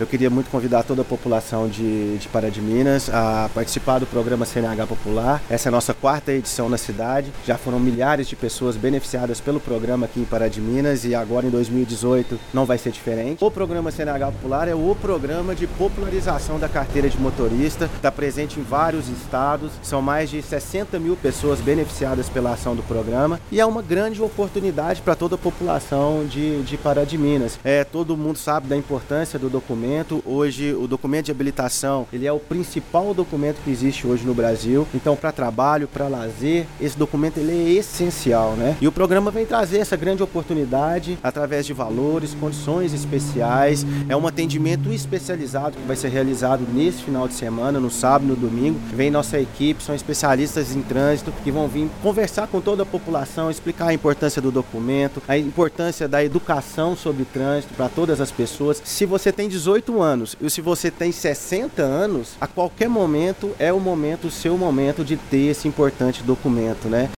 Eu queria muito convidar toda a população de Pará de Minas a participar do programa CNH Popular. Essa é a nossa 4ª edição na cidade. Já foram milhares de pessoas beneficiadas pelo programa aqui em Pará de Minas e agora em 2018 não vai ser diferente. O programa CNH Popular é o programa de popularização da carteira de motorista. Está presente em vários estados. São mais de 60 mil pessoas beneficiadas pela ação do programa e é uma grande oportunidade para toda a população de Pará de Minas. Todo mundo sabe da importância do documento. Hoje o documento de habilitação ele é o principal documento que existe hoje no Brasil. Então para trabalho, para lazer, esse documento ele é essencial, né? E o programa vem trazer essa grande oportunidade através de valores, condições especiais. É um atendimento especializado que vai ser realizado nesse final de semana, no sábado e no domingo. Vem nossa equipe, são especialistas em trânsito que vão vir conversar com toda a população, explicar a importância do documento, a importância da educação sobre trânsito para todas as pessoas. Se você tem 18 anos e se você tem 60 anos, a qualquer momento é o seu momento de ter esse importante documento, né?